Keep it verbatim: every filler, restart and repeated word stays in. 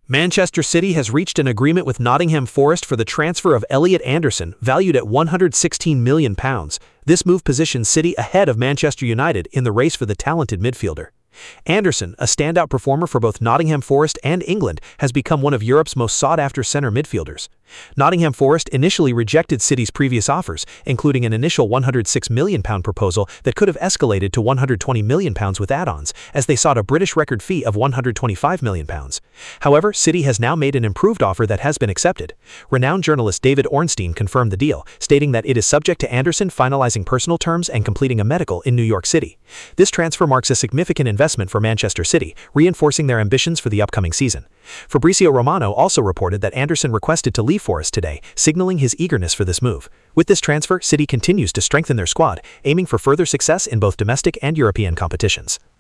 Manchester City has reached an agreement with Nottingham Forest for the transfer of Elliot Anderson, valued at one hundred sixteen million pounds. This move positions City ahead of Manchester United in the race for the talented midfielder. Anderson, a standout performer for both Nottingham Forest and England, has become one of Europe's most sought-after centre midfielders. Nottingham Forest initially rejected City's previous offers, including an initial one hundred six million pound proposal that could have escalated to one hundred twenty million pounds with add-ons, as they sought a British record fee of one hundred twenty-five million pounds. However, City has now made an improved offer that has been accepted. Renowned journalist David Ornstein confirmed the deal, stating that it is subject to Anderson finalizing personal terms and completing a medical in New York City. This transfer marks a significant investment for Manchester City, reinforcing their ambitions for the upcoming season. Fabrizio Romano also reported that Anderson requested to leave Forest today, signaling his eagerness for this move. With this transfer, City continues to strengthen their squad, aiming for further success in both domestic and European competitions.